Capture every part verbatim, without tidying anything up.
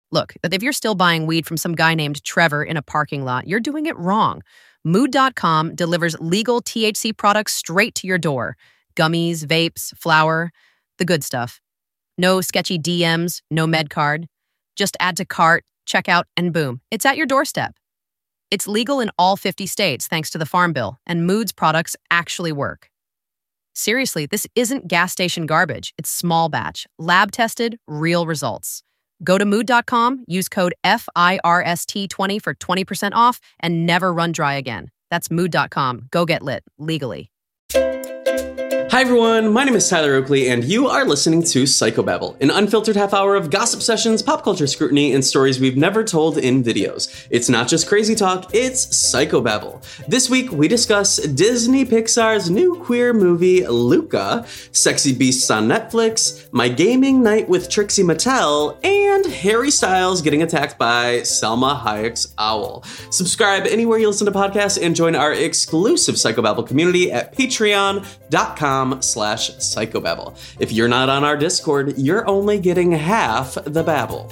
Look, if you're still buying weed from some guy named Trevor in a parking lot, you're doing it wrong. Mood dot com delivers legal T H C products straight to your door. Gummies, vapes, flour, the good stuff. No sketchy D Ms, no med card. Just add to cart, check out, and boom, it's at your doorstep. It's legal in all fifty states thanks to the Farm Bill, and Mood's products actually work. Seriously, this isn't gas station garbage. It's small batch, lab-tested, real results. Go to mood dot com, use code F I R S T twenty for twenty percent off, and never run dry again. That's mood dot com. Go get lit, legally. Hi everyone, my name is Tyler Oakley, and you are listening to Psychobabble, an unfiltered half hour of gossip sessions, pop culture scrutiny, and stories we've never told in videos. It's not just crazy talk, it's Psychobabble. This week, we discuss Disney Pixar's new queer movie, Luca, Sexy Beasts on Netflix, my gaming night with Trixie Mattel, and Harry Styles getting attacked by Selma Hayek's owl. Subscribe anywhere you listen to podcasts and join our exclusive Psychobabble community at patreon dot com slash psychobabble. If you're not on our Discord, you're only getting half the babble.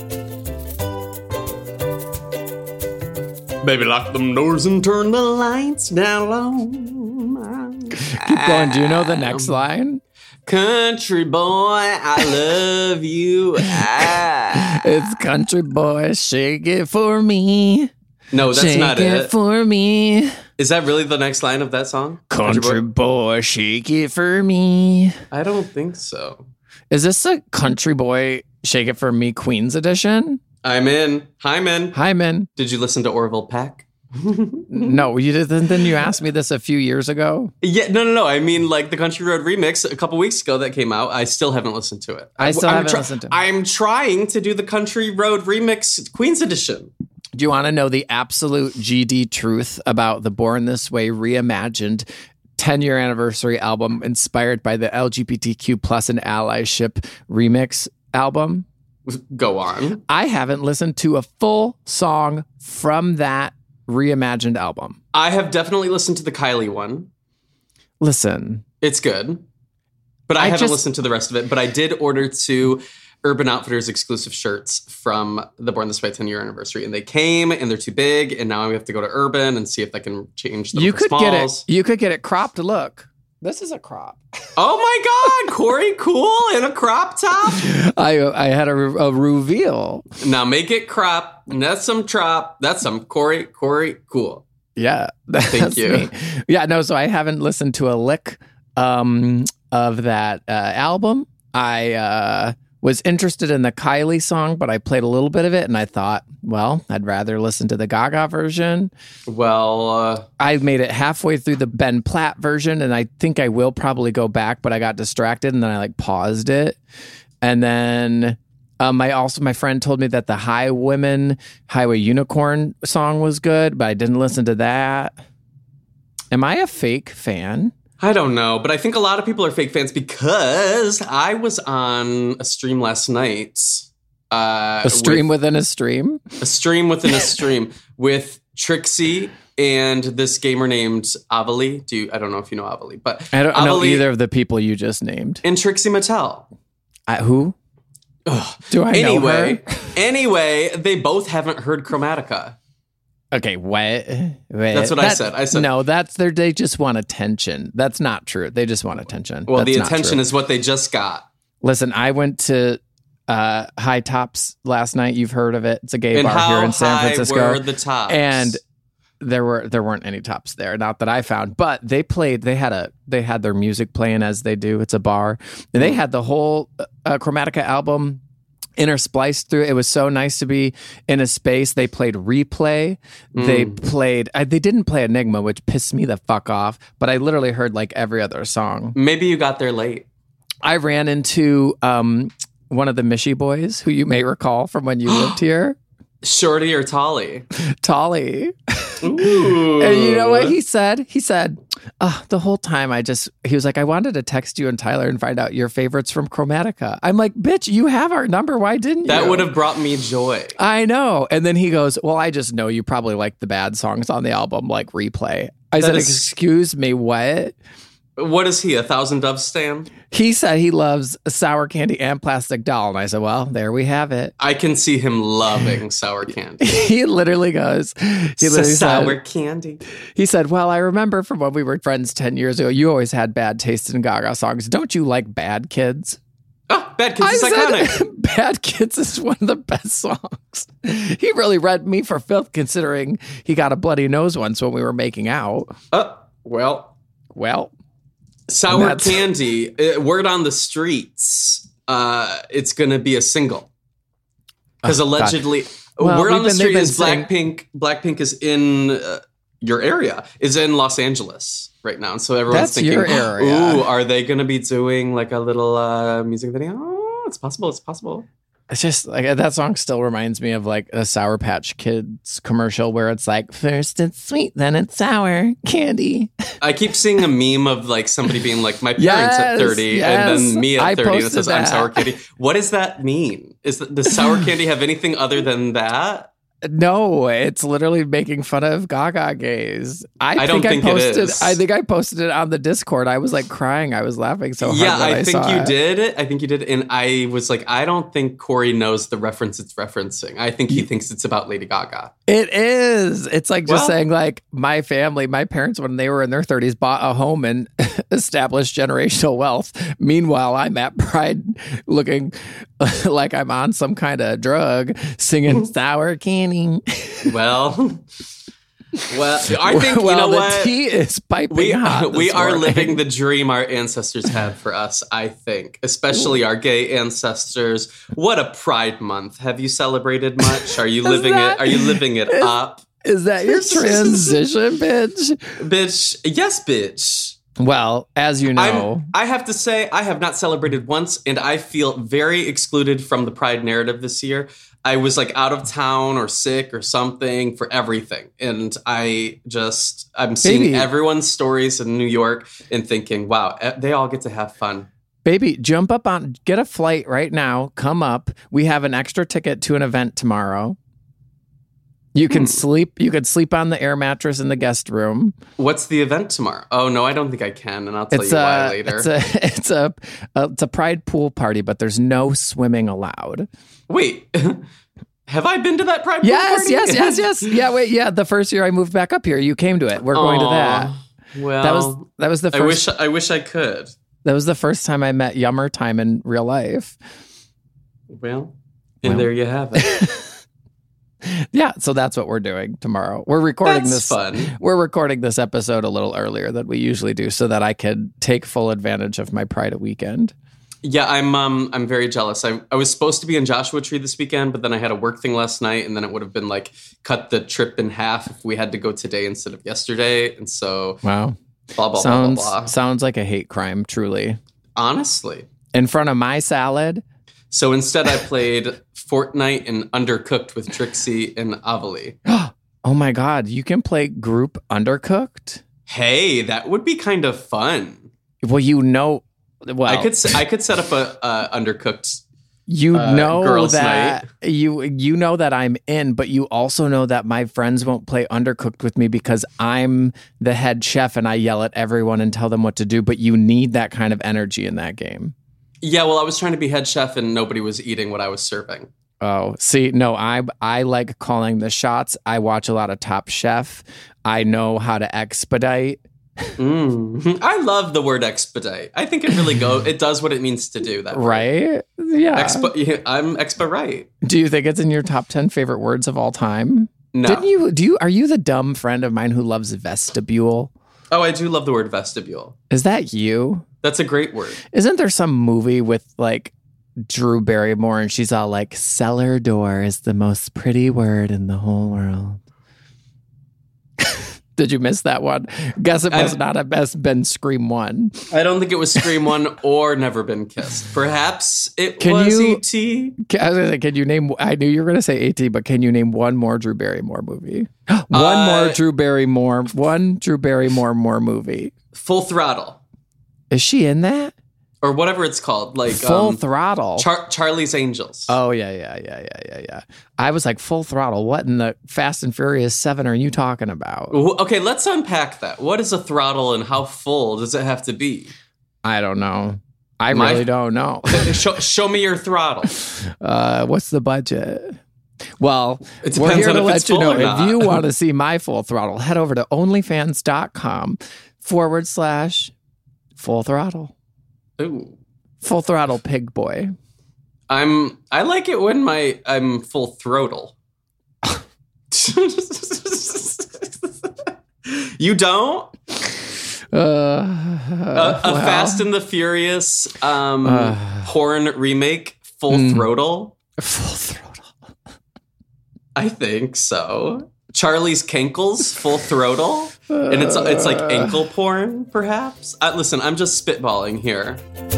Baby, lock them doors and turn the lights down low. Keep going. Do you know the next line? Country boy, I love you. Ah. It's country boy, shake it for me. No, that's shake not it. it. Shake it for me. Is that really the next line of that song? Country, country boy? boy, shake it for me. I don't think so. Is this a Country Boy, Shake It For Me Queens edition? I'm in. Hi, Min. Hi, Min. Did you listen to Orville Peck? No, you didn't. Then you asked me this a few years ago. Yeah, no, no, no. I mean, like the Country Road remix a couple weeks ago that came out. I still haven't listened to it. I still I'm haven't try- listened to it. I'm trying to do the Country Road remix Queens edition. Do you want to know the absolute G D truth about the Born This Way reimagined ten-year anniversary album inspired by the L G B T Q plus and allyship remix album? Go on. I haven't listened to a full song from that reimagined album. I have definitely listened to the Kylie one. Listen. It's good. But I, I haven't just, listened to the rest of it. But I did order two Urban Outfitters exclusive shirts from the Born This Way ten-year anniversary. And they came, and they're too big, and now we have to go to Urban and see if they can change them you for could smalls. Get it. You could get it cropped. Look. This is a crop. Oh my God, Corey Cool in a crop top? I I had a, a reveal. Now make it crop. That's some trop. That's some Corey, Corey Cool. Yeah. That's Thank you. Me. Yeah, no, so I haven't listened to a lick um, of that uh, album. I uh, was interested in the Kylie song, but I played a little bit of it and I thought, well, I'd rather listen to the Gaga version. Well, uh, I made it halfway through the Ben Platt version and I think I will probably go back, but I got distracted and then I like paused it. And then um, I also, my friend told me that the High Women, Highway Unicorn song was good, but I didn't listen to that. Am I a fake fan? I don't know, but I think a lot of people are fake fans because I was on a stream last night. Uh, a stream with, within a stream? A stream within a stream with Trixie and this gamer named Avali. Do you, I don't know if you know Avali, but I don't Avali know either of the people you just named. And Trixie Mattel. Uh, who? Ugh. Do I anyway, know her? Anyway, they both haven't heard Chromatica. Okay, what? Wait, that's what that, I said. I said no. That's their. They just want attention. That's not true. They just want attention. Well, that's the attention is what they just got. Listen, I went to uh, High Tops last night. You've heard of it? It's a gay and bar how here in San high Francisco. Were the tops? And there were there weren't any tops there. Not that I found, but they played. They had a they had their music playing as they do. It's a bar. And they had the whole uh, Chromatica album interspliced through. It was so nice to be in a space. They played Replay. Mm. They played. I, they didn't play Enigma, which pissed me the fuck off. But I literally heard like every other song. Maybe you got there late. I ran into um, one of the Mishy boys, who you may recall from when you lived here. Shorty or Tolly? Tolly. Ooh. And you know what he said? He said, uh, the whole time I just, he was like, I wanted to text you and Tyler and find out your favorites from Chromatica. I'm like, bitch, you have our number. Why didn't you? That would have brought me joy. I know. And then he goes, well, I just know you probably like the bad songs on the album, like Replay. I That said, is- excuse me, what? What is he, a Thousand Doves stan? He said he loves sour candy and plastic doll. And I said, well, there we have it. I can see him loving sour candy. He literally goes, he literally sour said, candy. He said, well, I remember from when we were friends ten years ago, you always had bad taste in Gaga songs. Don't you like Bad Kids? Oh, Bad Kids I is said, iconic. Bad Kids is one of the best songs. He really read me for filth, considering he got a bloody nose once when we were making out. Oh, well. Well. Sour Candy, uh, word on the streets, uh, it's going to be a single. Because oh, allegedly, well, word on the been, street is saying- Blackpink. Blackpink is in uh, your area, is in Los Angeles right now. And so everyone's That's thinking, your area. ooh, are they going to be doing like a little uh, music video? Oh, it's possible, it's possible. It's just like that song still reminds me of like a Sour Patch Kids commercial where it's like, first it's sweet, then it's sour candy. I keep seeing a meme of like somebody being like, my parents Yes, at thirty, yes. and then me at I thirty, and it posted says, I'm that. sour candy. What does that mean? Is that, does sour candy have anything other than that? No, it's literally making fun of Gaga gays. I, I don't think, think I it posted. is. I think I posted it on the Discord. I was like crying. I was laughing so hard. Yeah, when I, I think saw you it. did. I think you did. And I was like, I don't think Corey knows the reference it's referencing. I think he thinks it's about Lady Gaga. It is. It's like just Well- saying like my family, my parents, when they were in their thirties, bought a home and established generational wealth. Meanwhile, I'm at Pride looking like I'm on some kind of drug, singing sour candy. Well, well, I think, well, you know the what? tea is piping We, hot. we this are morning. living the dream our ancestors had for us, I think, especially our gay ancestors. What a Pride Month. Have you celebrated much? Are you living that- it? Are you living it is- up? Is that your transition, bitch? Bitch, yes, bitch. Well, as you know, I'm, I have to say, I have not celebrated once, and I feel very excluded from the Pride narrative this year. I was like out of town or sick or something for everything. And I just, I'm seeing Baby. everyone's stories in New York and thinking, wow, eh, they all get to have fun. baby, jump up on, get a flight right now. Come up. We have an extra ticket to an event tomorrow. You can Hmm. sleep. You could sleep on the air mattress in the guest room. What's the event tomorrow? Oh, no, I don't think I can. And I'll tell It's you a, why later. it's a, it's a, a, it's a Pride pool party, but there's no swimming allowed. Wait, have I been to that Pride pool Yes, party? yes, yes, yes. Yeah, wait, yeah. The first year I moved back up here, you came to it. We're going to that. Aw, Well, That was that was the I first. wish I wish I could. That was the first time I met Yummer Time in real life. Well, and Well. there you have it. Yeah, so that's what we're doing tomorrow. We're recording That's this. fun. We're recording this episode a little earlier than we usually do, so that I could take full advantage of my Pride weekend. Yeah, I'm um I'm very jealous. I I was supposed to be in Joshua Tree this weekend, but then I had a work thing last night, and then it would have been like cut the trip in half if we had to go today instead of yesterday. And so Wow, blah blah sounds blah blah blah. sounds like a hate crime, truly. Honestly. In front of my salad. So instead I played Fortnite and Undercooked with Trixie and Avali. Oh my God, you can play group Undercooked? Hey, that would be kind of fun. Well, you know, well, I could s- I could set up a uh, Undercooked. you uh, know girls' that you you know that I'm in, but you also know that my friends won't play Undercooked with me because I'm the head chef and I yell at everyone and tell them what to do. But you need that kind of energy in that game. Yeah, well, I was trying to be head chef and nobody was eating what I was serving. Oh, see, no, I I like calling the shots. I watch a lot of Top Chef. I know how to expedite. Mm. I love the word expedite. I think it really go. It does what it means to do. That word. Right? Yeah. Expo- yeah, I'm expo right. Do you think it's in your top ten favorite words of all time? No. Didn't you? Do you? Are you the dumb friend of mine who loves vestibule? Oh, I do love the word vestibule. Is that you? That's a great word. Isn't there some movie with like Drew Barrymore and she's all like, cellar door is the most pretty word in the whole world? Did you miss that one? Guess it must I- not have best been Scream One. I don't think it was Scream One or Never Been Kissed. Perhaps it Can was you- E T. Can, I was gonna say, can you name? I knew you were going to say A T, but can you name one more Drew Barrymore movie? one Uh, more Drew Barrymore. One Drew Barrymore more movie. Full Throttle. Is she in that? or whatever it's called, like Full um, Throttle. Char- Charlie's Angels. Oh yeah, yeah, yeah, yeah, yeah, yeah. I was like, Full Throttle. What in the Fast and Furious Seven are you talking about? Okay, let's unpack that. What is a throttle and how full does it have to be? I don't know. I My- really don't know. show, show me your throttle. Uh, what's the budget? Well, It we're depends here on to if let it's you full know or not. if you want to see my full throttle, head over to onlyfans.com forward slash full throttle. Ooh. Full throttle pig boy. I'm I like it when my I'm full throttle. You don't? Uh, A, a well, Fast and the Furious um, Uh. porn remake, Full Mm. Throttle? full throttle. I think so. Charlie's Cankles, Full Throttle, and it's it's like ankle porn, perhaps. Uh, listen, I'm just spitballing here.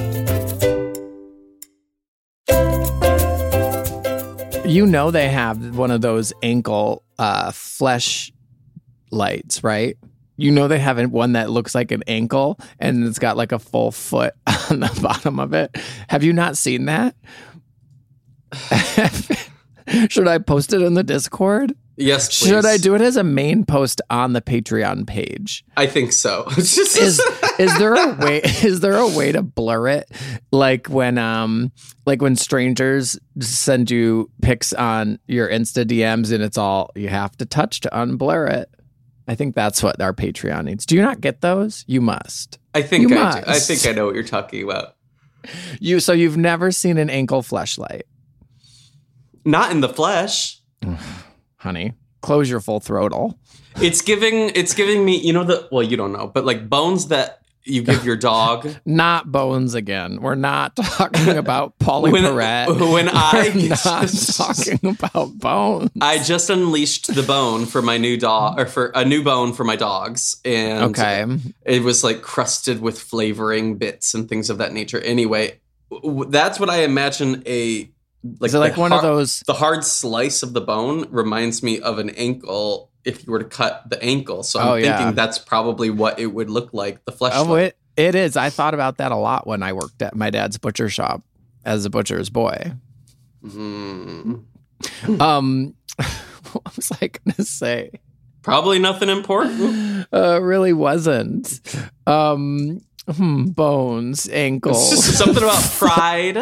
You know they have one of those ankle uh, flesh lights, right? You know they have one that looks like an ankle and it's got like a full foot on the bottom of it. Have you not seen that? Should I post it in the Discord? Yes, please. Should I do it as a main post on the Patreon page? I think so. Is is there a way is there a way to blur it? Like when um like when strangers send you pics on your Insta D Ms and it's all you have to touch to unblur it. I think that's what our Patreon needs. Do you not get those? You must. I think You I do. I must. think I know what you're talking about. You so you've never seen an ankle fleshlight. Not in the flesh. Honey, close your full throttle. It's giving it's giving me, you know, the well, you don't know, but like bones that you give your dog. Not bones again. We're not talking about Polly When- Perrette. when I- We're not talking about bones. I just unleashed the bone for my new dog, or for a new bone for my dogs, and Okay. it was like crusted with flavoring bits and things of that nature. Anyway, w- that's what I imagine a like. Is it like the one har- of those? The hard slice of the bone reminds me of an ankle. If you were to cut the ankle, so I'm Oh, thinking yeah. that's probably what it would look like. The flesh. Oh, it, it is. I thought about that a lot when I worked at my dad's butcher shop as a butcher's boy. Mm, Um, what was I going to say? probably nothing important. Uh, really wasn't. Um, hmm, bones, ankles. Something about pride.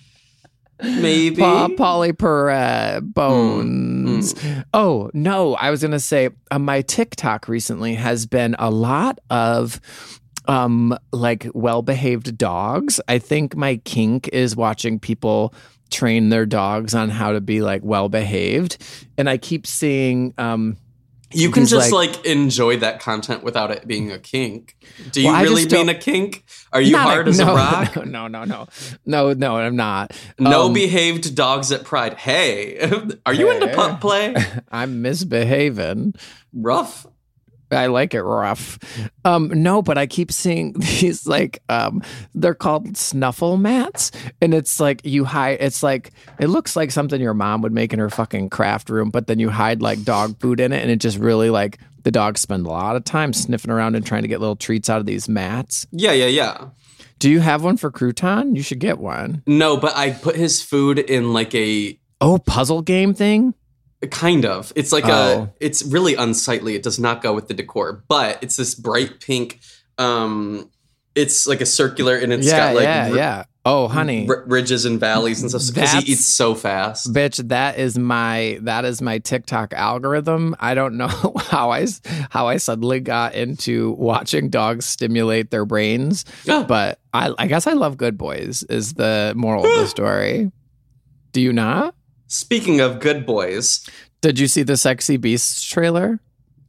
Maybe. Pa- Polly Perrette, bones. Oh, no. I was going to say uh, my TikTok recently has been a lot of um like well-behaved dogs. I think my kink is watching people train their dogs on how to be like well-behaved. And I keep seeing um You can He's just like- like, enjoy that content without it being a kink. Do you Well, I really just don't- mean a kink? Are you not hard as no, a rock? No, no, no. No, no, I'm not. No Um, behaved dogs at Pride. Hey, are you into Hey. pup play? I'm misbehaving. Rough. I like it rough. Um, no, but I keep seeing these like um, they're called snuffle mats, and it's like you hide. It's like it looks like something your mom would make in her fucking craft room, but then you hide like dog food in it, and it just really like the dogs spend a lot of time sniffing around and trying to get little treats out of these mats. Yeah, yeah, yeah. Do you have one for Crouton? You should get one. No, but I put his food in like a Oh, puzzle game thing. kind of. It's like Oh. a. It's really unsightly. It does not go with the decor, but it's this bright pink. Um, it's like a circular, and it's yeah, got like yeah, ri- yeah. Oh, honey. r- ridges and valleys and stuff because he That's- eats so fast. Bitch, that is my that is my TikTok algorithm. I don't know how I s- how I suddenly got into watching dogs stimulate their brains, Yeah. but I I guess I love good boys is the moral of the story. Do you not? Speaking of good boys, Did you see the Sexy Beasts trailer?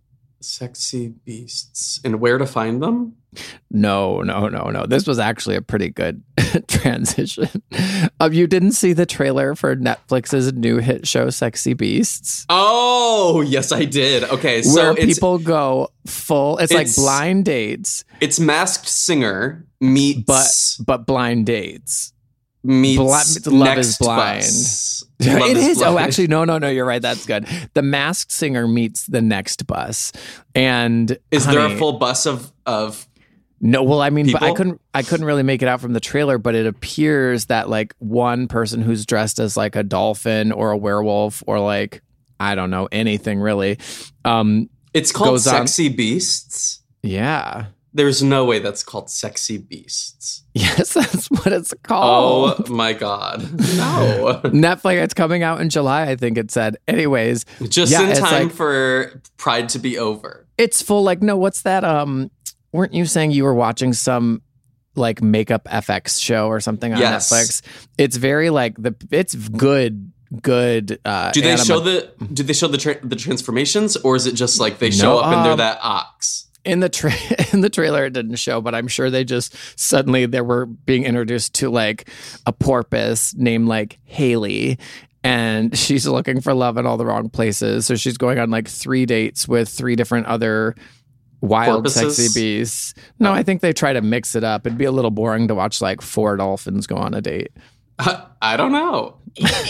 sexy beasts, and where to find them? No, no, no, no. This was actually a pretty good transition. Um, you didn't see the trailer for Netflix's new hit show, Sexy Beasts? Oh, yes, I did. Okay, so Where it's people go full, it's, like it's- blind dates, it's Masked Singer meets but but blind dates. meets Bli- Love Next is Blind. Bus. Love It is. Blind. Oh, actually, no, no, no. You're right. That's good. The Masked Singer meets the Next Bus, and is there honey, a full bus of of No, well, I mean, but I People? couldn't, I couldn't really make it out from the trailer, but it appears that like one person who's dressed as like a dolphin or a werewolf or like, I don't know, anything really. Um, It's called goes on- Sexy Beasts. yeah. There's no way that's called Sexy Beasts. Yes, that's what it's called. Oh my God. No. Netflix, it's coming out in July, I think it said. Anyways, Just yeah, in it's time like- for Pride to be over. it's full like, no, what's that? Um, weren't you saying you were watching some like makeup F X show or something on Yes. Netflix? It's very like the, it's good, good. Uh, Do they anima- show the do they show the tra- the transformations, or is it just like they show No, up and they're um, that ox? In the tra- in the trailer, it didn't show, but I'm sure they just suddenly they were being introduced to like a porpoise named like Haley, and she's looking for love in all the wrong places. So she's going on like three dates with three different other wild, Porpoises? sexy beasts. No, I think they try to mix it up. It'd be a little boring to watch like four dolphins go on a date. I don't know.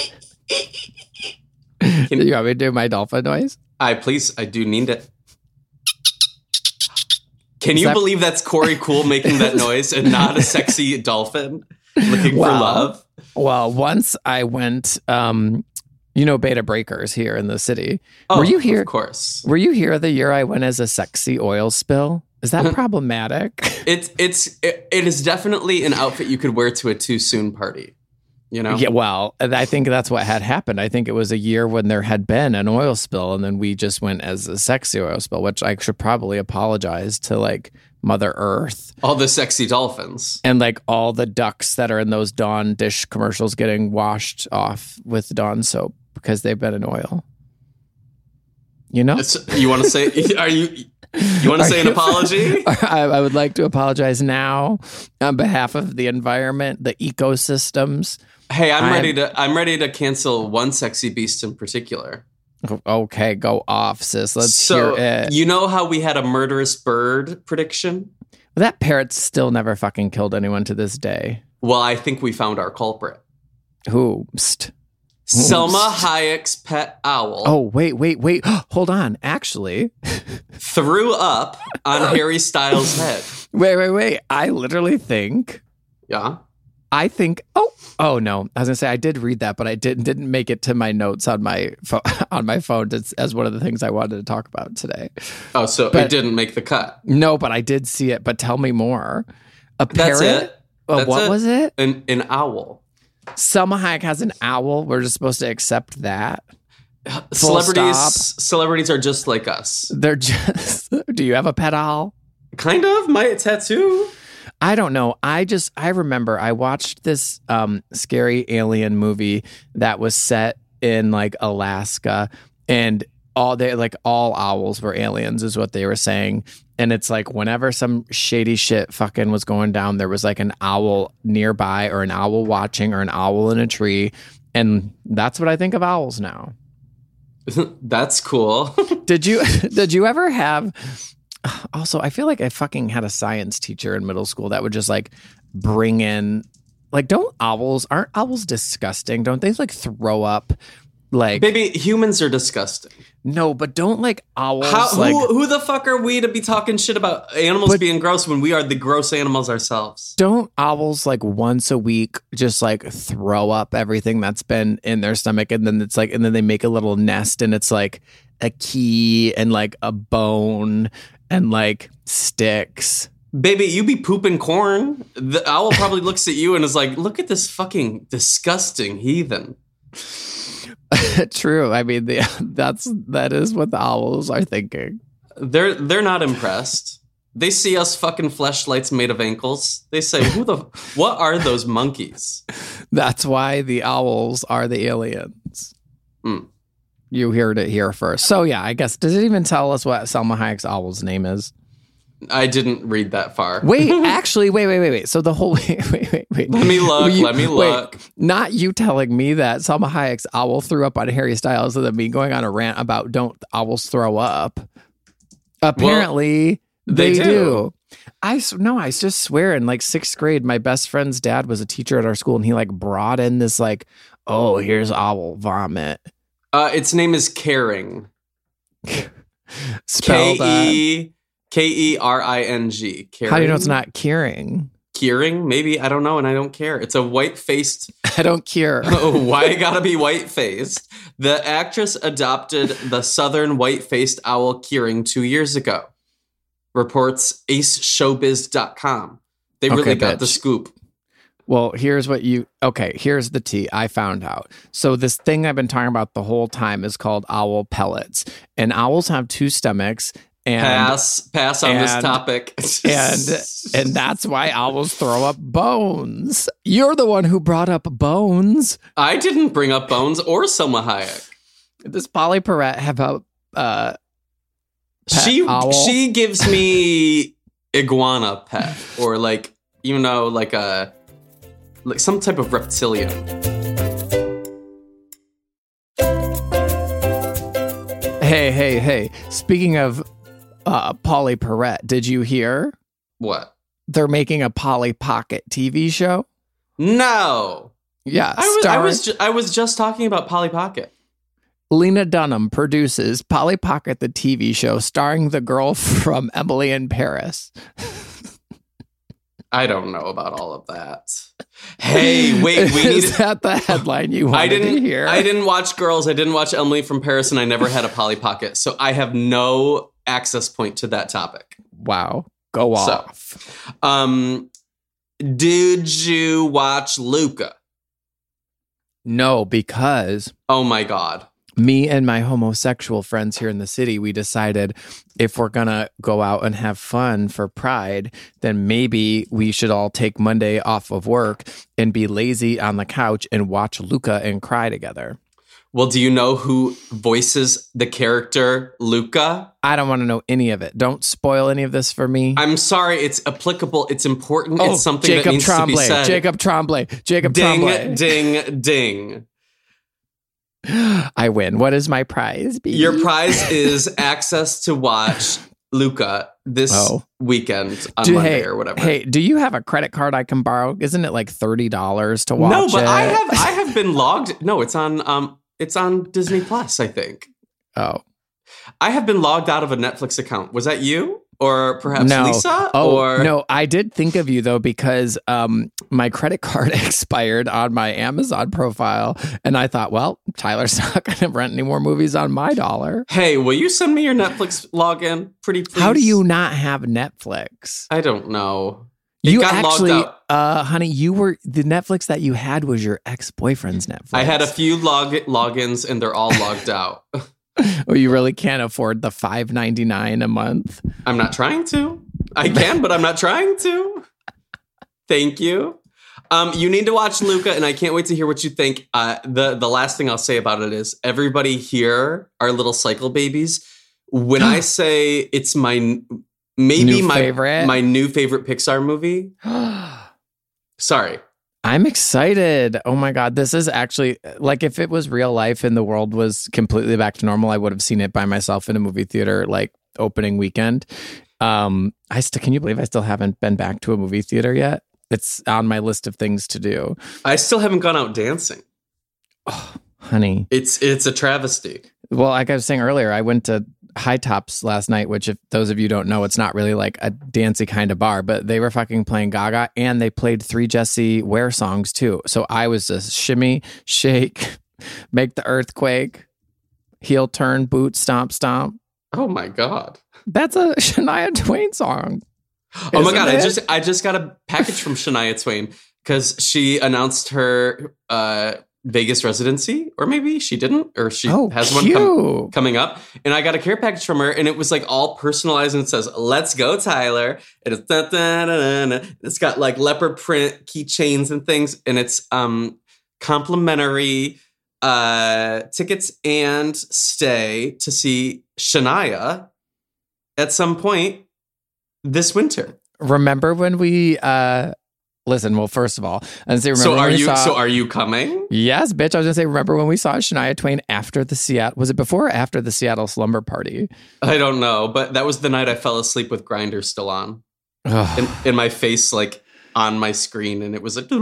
You want me to do my dolphin noise? I please, I do need it. Can Is you that- believe that's Corey Cool making that noise and not a sexy dolphin looking for Wow. love? Well, once I went, um, you know, Beta Breakers here in the city. Oh, Were you here? Of course. Were you here the year I went as a sexy oil spill? Is that problematic? It's it's it, it is definitely an outfit you could wear to a too soon party. You know? Yeah, well, I think that's what had happened. I think it was a year when there had been an oil spill, and then we just went as a sexy oil spill, which I should probably apologize to like Mother Earth All the sexy dolphins. and like all the ducks that are in those Dawn dish commercials getting washed off with Dawn soap because they've been in oil. You know? It's, you want to say? Are you? You want to Are say an you- apology? I, I would like to apologize now on behalf of the environment, the ecosystems. Hey, I'm I'm- ready to. I'm ready to cancel one sexy beast in particular. Okay, go off, sis. Let's so hear it. you know how we had a murderous bird prediction? That parrot's still never fucking killed anyone to this day. Well, I think we found our culprit. Who? Psst. Selma Hayek's pet owl Oh, wait, wait, wait. Hold on. Actually, threw up on Harry Styles' head. wait, wait, wait. I literally think, Yeah. I think, oh, oh no. I was gonna say I did read that, but I didn't didn't make it to my notes on my phone on my phone as, as one of the things I wanted to talk about today. Oh, so But- it didn't make the cut. No, but I did see it. But tell me more. A That's parrot? it. Uh, That's what it. was it? An an owl. Selma Hayek has an owl. We're just supposed to accept that. Full Celebrities. stop. Celebrities are just like us. They're just. Do you have a pet owl? Kind of. My tattoo. I don't know. I just I remember I watched this um, scary alien movie that was set in like Alaska, and all they like all owls were aliens, is what they were saying. And it's like whenever some shady shit fucking was going down, there was like an owl nearby, or an owl watching, or an owl in a tree, and that's what I think of owls now. That's cool. Did you did you ever have? Also, I feel like I fucking had a science teacher in middle school that would just like bring in, like, don't owls aren't owls disgusting? Don't they like throw up? Like, Baby, humans are disgusting. no, but don't like owls. How, like, who, who the fuck are we to be talking shit about animals But- being gross when we are the gross animals ourselves? don't owls like once a week just like throw up everything that's been in their stomach, and then it's like, and then they make a little nest, and it's like a key and like a bone and like sticks. Baby, you be pooping corn. The owl probably looks at you and is like, look at this fucking disgusting heathen. True. I mean, the, that's that is what the owls are thinking. They're they're not impressed. They see us fucking fleshlights made of ankles. They say, who the what are those monkeys? That's why the owls are the aliens. Mm. You heard it here first. So yeah, I guess, does it even tell us what Selma Hayek's owl's name is? I didn't read that far. Wait, actually, wait, wait, wait, wait. So the whole wait, wait, wait, wait. Let me look, You- let me wait, look. not you telling me that Selma Hayek's owl threw up on Harry Styles, and then me going on a rant about don't owls throw up. Apparently, they they, do. do. I s- no, I just swear. In like sixth grade, my best friend's dad was a teacher at our school, and he like brought in this like, oh, here's owl vomit. Uh, its name is Caring. Spelled uh, K E K E R I N G. Kering? How do you know it's not Kering? Kering? Maybe. I don't know, and I don't care. It's a white-faced... I don't care. Oh, why you gotta be white-faced? The actress adopted the southern white-faced owl Kering two years ago. Reports ace showbiz dot com. They really Okay, got bitch. the scoop. Well, here's what you... Okay, here's the tea I found out. So this thing I've been talking about the whole time is called owl pellets. And owls have two stomachs. And, Pass, pass on this and- topic. and and that's why owls throw up bones. You're the one who brought up bones. I didn't bring up Bones or Selma Hayek. Does Polly Perrette have a... Uh, pet She owl? she gives me iguana pet, or like, you know, like a like some type of reptilian. Hey, hey, hey. Speaking of uh, Polly Perrette, did you hear? What? They're making a Polly Pocket T V show? No, Yeah. I was I starring- was ju- I was just talking about Polly Pocket. Lena Dunham produces Polly Pocket, the T V show, starring the girl from Emily in Paris. I don't know about all of that. Hey, wait, we need. Is that the headline you wanted I didn't to hear? I didn't watch Girls. I didn't watch Emily from Paris, and I never had a Polly Pocket, so I have no access point to that topic. Wow. Go So- off. Um, did you watch Luca? No, because Oh my god. me and my homosexual friends here in the city, we decided if we're going to go out and have fun for Pride, then maybe we should all take Monday off of work and be lazy on the couch and watch Luca and cry together. Well, do you know who voices the character Luca? I don't want to know any of it. Don't spoil any of this for me. I'm sorry, it's applicable, it's important, oh, it's something Jacob that needs Tremblay, to be said. Jacob Tremblay. Jacob ding, Tremblay. ding, ding. I win. What is my prize? B? Your prize is access to watch Luca this Oh. weekend on Do- Monday hey, or whatever. Hey, do you have a credit card I can borrow? Isn't it like thirty dollars to watch no, but it? I have I have been logged. No, it's on um it's on Disney Plus, I think. Oh. I have been logged out of a Netflix account. Was that you? Or perhaps No. Lisa? Oh, or no, I did think of you though because um, my credit card expired on my Amazon profile, and I thought, well, Tyler's not going to rent any more movies on my dollar. Hey, will you send me your Netflix login? Pretty please. How do you not have Netflix? I don't know. It You got actually, logged out. uh, honey, you were the Netflix that you had was your ex-boyfriend's Netflix. I had a few log logins and they're all logged out. Oh, you really can't afford the five ninety-nine a month. I'm not trying to. I can, but I'm not trying to. Thank you. Um, you need to watch Luca, and I can't wait to hear what you think. Uh, the the last thing I'll say about it is everybody here are little cycle babies. When I say it's my maybe New my favorite? my new favorite Pixar movie. Sorry. I'm excited. Oh my God. This is actually like if it was real life and the world was completely back to normal, I would have seen it by myself in a movie theater like opening weekend. Um, I still, can you believe I still haven't been back to a movie theater yet? It's on my list of things to do. I still haven't gone out dancing. Oh, honey. It's it's a travesty. Well, like I was saying earlier, I went to High Tops last night, which if those of you don't know, it's not really like a dancey kind of bar, but they were fucking playing Gaga and they played three Jessie Ware songs too. So I was just shimmy, shake, make the earthquake, heel turn, boot, stomp, stomp. Oh my god. That's a Shania Twain song. Oh my Isn't god, I it? just I just got a package from Shania Twain because she announced her uh, Vegas residency, or maybe she didn't, or she Oh, has cute. one com- coming up. And I got a care package from her, and it was like all personalized, and it says "Let's go, Tyler." And it's da, da, da, da, da. It's got like leopard print keychains and things, and it's um complimentary uh tickets and stay to see Shania at some point this winter. Remember when we uh listen, well, first of all, and say remember So when are we you saw, so are you coming? Yes, bitch. I was gonna say, remember when we saw Shania Twain after the Seattle? Was it before or after the Seattle slumber party? I don't know, but that was the night I fell asleep with Grindr still on, Ugh. and, and my face like on my screen, and it was like, "Doodle-loop."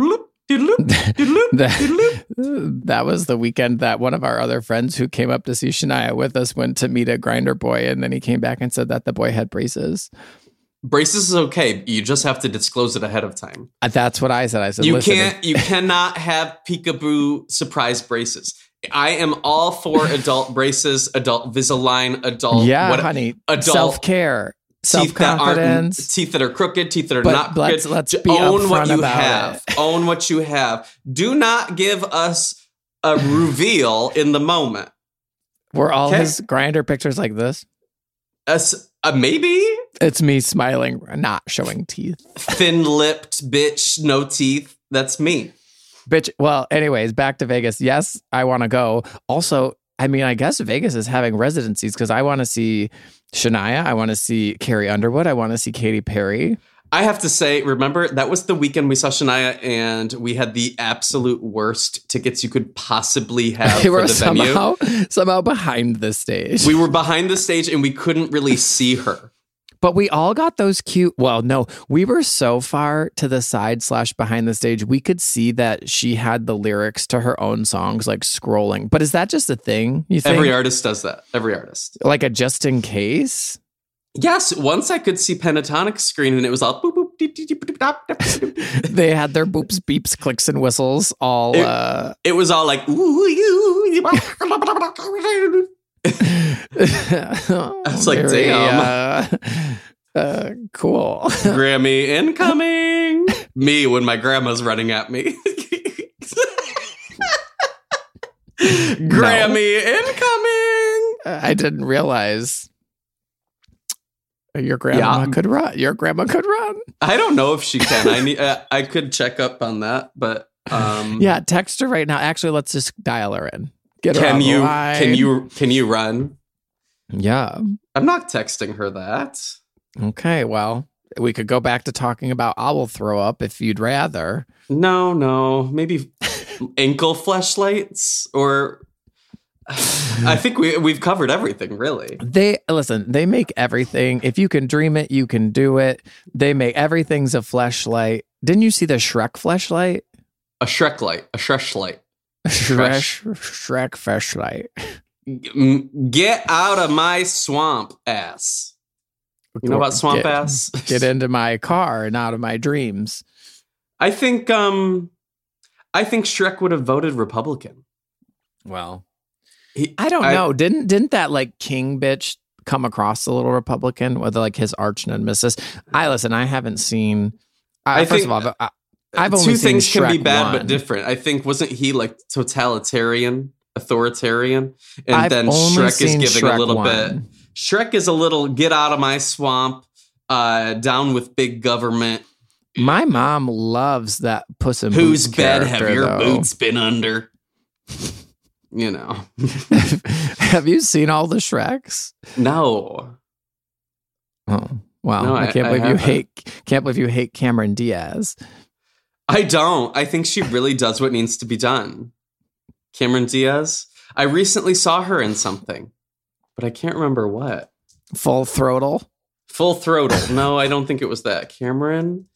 that, that was the weekend that one of our other friends who came up to see Shania with us went to meet a Grindr boy, and then he came back and said that the boy had braces. Braces is okay. You just have to disclose it ahead of time. That's what I said. I said you Listen, can't. You cannot have peekaboo surprise braces. I am all for adult braces, adult Visalign, adult yeah, what, honey, adult self care. Teeth that aren't, Self-confidence. teeth that are crooked, teeth that are But not crooked. let's- let's be Own what upfront you about have. it. Own what you have. Do not give us a reveal in the moment. Were all Okay. his Grindr pictures like this? As, uh, maybe It's me smiling, not showing teeth. thin-lipped bitch, no teeth. That's me. Bitch. Well, anyways, back to Vegas. Yes, I want to go. Also, I mean, I guess Vegas is having residencies because I want to see Shania. I want to see Carrie Underwood. I want to see Katy Perry. I have to say, remember, that was the weekend we saw Shania, and we had the absolute worst tickets you could possibly have They for were the venue. somehow, somehow behind the stage. We were behind the stage, and we couldn't really see her. But we all got those cute. Well, no, we were so far to the side slash behind the stage. We could see that she had the lyrics to her own songs like scrolling. But is that just a thing? You think? Every artist does that. Every artist. Like a just in case? Yes, once I could see Pentatonic screen, and it was all boop boop deep deep deep deep dop, dop, dop. They had their boops, beeps, clicks, and whistles all. It- uh, It was all like ooh you. I was like, damn. Uh, uh, cool. Grammy incoming. Me when my grandma's running at me. Grammy incoming. I didn't realize your grandma Yeah. could run. Your grandma could run. I don't know if she can. I need. Uh, I could check up on that, but um, Yeah, text her right now. Actually, let's just dial her in. Get her Can on the you? line. Can you? Can you run? Yeah. I'm not texting her that. Okay. Well, we could go back to talking about I will throw up if you'd rather. No, no. Maybe ankle fleshlights, or I think we we've covered everything. Really, They listen. They make everything. If you can dream it, you can do it. They make everything's a fleshlight. Didn't you see the Shrek fleshlight? a Shrek light, a Shresh light. Shrek, Shrek fleshlight. Mm, Get out of my swamp ass. You know about swamp get, ass? Get into my car and out of my dreams. I think um I think Shrek would have voted Republican. Well, He, I don't know. Didn't didn't that like king bitch come across a little Republican with like his arch nemesis? I listen. I haven't seen. I, I first think- of all, I, I've only Two seen things can be Shrek bad one. but different. I think wasn't he like totalitarian, authoritarian, and I've then only Shrek is seen giving Shrek a little one. bit. Shrek is a little get out of my swamp, uh, down with big government. My mom loves that Puss in Whose Boots bed have character, your though. boots been under? You know, Have you seen all the Shreks? no. Oh, wow! No, I I- can't I believe you haven't. hate. Can't believe you hate Cameron Diaz. I don't. I think she really does what needs to be done. Cameron Diaz. I recently saw her in something, but I can't remember what. Full Throttle. Full Throttle. No, I don't think it was that. Cameron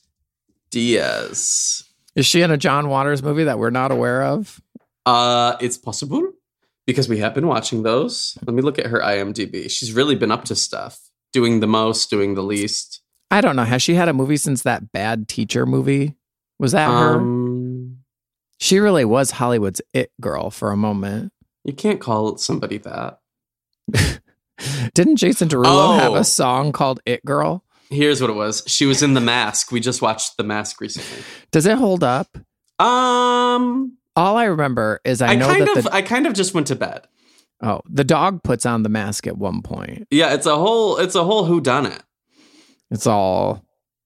Diaz. Is she in a John Waters movie that we're not aware of? Uh, it's possible because we have been watching those. Let me look at her IMDb. She's really been up to stuff, doing the most, doing the least. I don't know. Has she had a movie since that Bad Teacher movie? Was that her? Um, She really was Hollywood's it girl for a moment. you can't call somebody that. Didn't Jason Derulo Oh. have a song called It Girl? Here's what it was. She was in The Mask. We just watched The Mask recently. Does it hold up? Um, All I remember is I, I, know kind that of, the I kind of just went to bed. oh the dog puts on the mask at one point. Yeah, it's a whole, it's a whole whodunit. It's all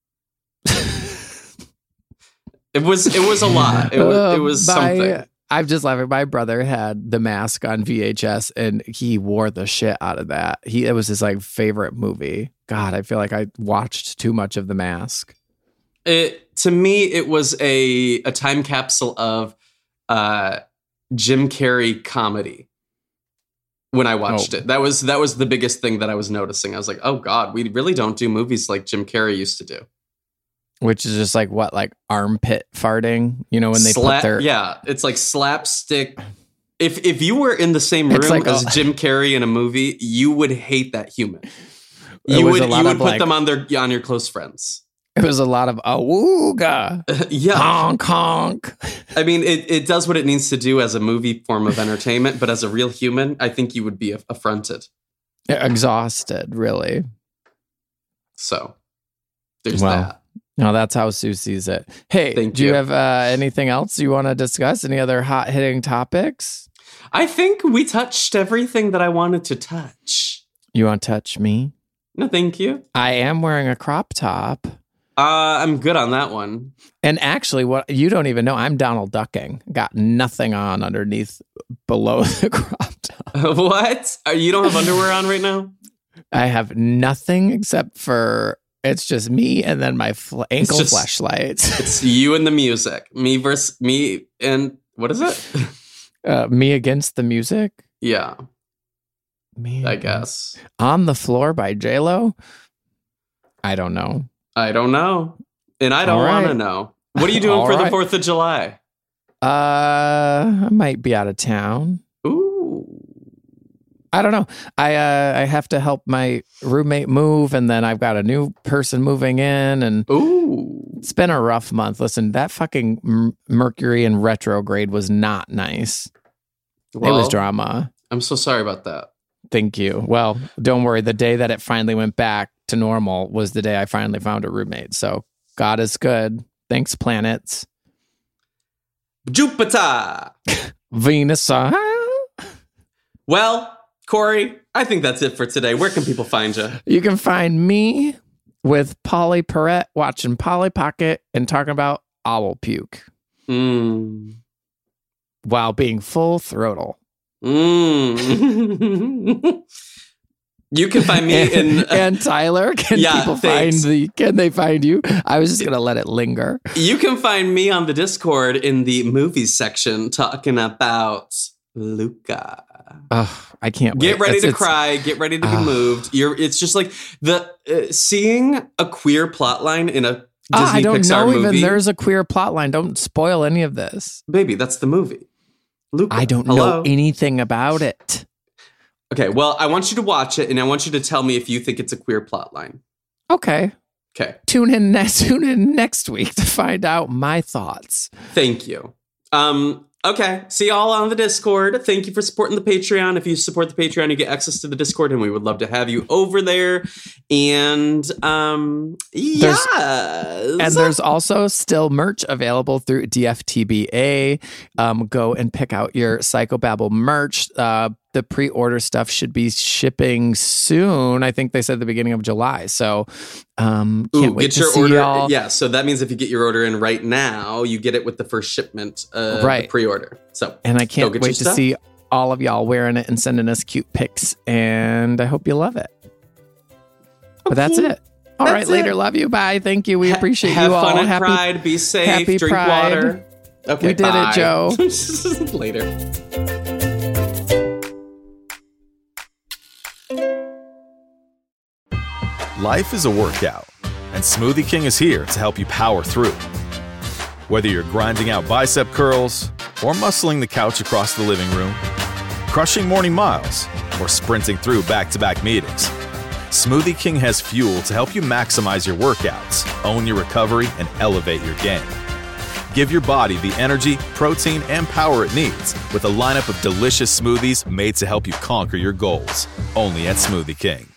It was, it was a lot. It was, it was Uh, my- something. I'm just laughing. My brother had the mask on V H S and he wore the shit out of that. He it was his like favorite movie. God, I feel like I watched too much of The Mask. It to me, it was a a time capsule of uh, Jim Carrey comedy. When I watched Oh. it, that was that was the biggest thing that I was noticing. I was like, oh God, we really don't do movies like Jim Carrey used to do. Which is just like what, like armpit farting? You know, when they Sla- put their yeah, it's like slapstick. If if you were in the same room like as a- Jim Carrey in a movie, you would hate that human. It You was would a lot you would of, put like- them on their on your close friends. It was a lot of awooga, Yeah, honk honk. I mean, it, it does what it needs to do as a movie form of entertainment, but as a real human, I think you would be affronted. Exhausted, really. So there's Well, that. No, that's how Sue sees it. Hey, Thank do you, you. have uh, anything else you want to discuss? Any other hot hitting topics? I think we touched everything that I wanted to touch. You want to touch me? No, thank you. I am wearing a crop top. Uh, I'm good on that one. And actually, what you don't even know, I'm Donald Ducking. Got nothing on underneath below the crop top. What? Are, you don't have underwear on right now? I have nothing except for it's just me and then my fl- ankle just- flashlights. It's you and the music. Me versus me and what is it? uh, me against the music. Yeah, Me I against- guess. On the Floor by J-Lo. I don't know. I don't know. And I don't All want to right. know. What are you doing All for the right. fourth of July? Uh, I might be out of town. Ooh. I don't know. I uh, I have to help my roommate move, and then I've got a new person moving in, and Ooh. it's been a rough month. Listen, that fucking M- Mercury in retrograde was not nice. Well, it was drama. I'm so sorry about that. Thank you. Well, don't worry. The day that it finally went back to normal was the day I finally found a roommate. So God is good. Thanks, planets. Jupiter. Venus. Uh, Well, Corey, I think that's it for today. Where can people find you? you can find me with Polly Perrette watching Polly Pocket and talking about owl puke Mm. while being full throttle. Mm. You can find me in. and, and Tyler, can Yeah, people thanks. find the? Can they find you? I was just gonna let it linger. You can find me on the Discord in the movies section talking about Luca. Oh, I can't Get wait. ready It's- to it's- cry. Get ready to be Ah. moved. You're. It's just like the uh, seeing a queer plotline in a Disney Ah, I don't Pixar know movie. even there's a queer plot line. Don't spoil any of this. Baby, that's the movie. Luca. I don't Hello? know anything about it. Okay, well, I want you to watch it, and I want you to tell me if you think it's a queer plotline. Okay. Okay, Tune in next tune in next week to find out my thoughts. thank you. Um, okay, see y'all on the Discord. Thank you for supporting the Patreon. If you support the Patreon, you get access to the Discord, and we would love to have you over there. And um, There's- yes. And there's also still merch available through D F T B A. Um, go and pick out your Psychobabble merch. Uh, the pre-order stuff should be shipping soon. I think they said the beginning of July. So um, can't Ooh, wait get to your see order. y'all. Yeah, so that means if you get your order in right now, you get it with the first shipment, uh, the Right. pre-order. So And I Go can't get wait your to stuff. see all of y'all wearing it and sending us cute pics. And I hope you love it. But that's Okay. it. All That's right, later. it. Love you. Bye. Thank you. We Ha- appreciate have you all. fun at Happy. Pride. Be safe. happy Drink Pride. water. Okay, We did it, bye. Joe. Later. Life is a workout, and Smoothie King is here to help you power through. Whether you're grinding out bicep curls or muscling the couch across the living room, crushing morning miles, or sprinting through back-to-back meetings, Smoothie King has fuel to help you maximize your workouts, own your recovery, and elevate your game. Give your body the energy, protein, and power it needs with a lineup of delicious smoothies made to help you conquer your goals. Only at Smoothie King.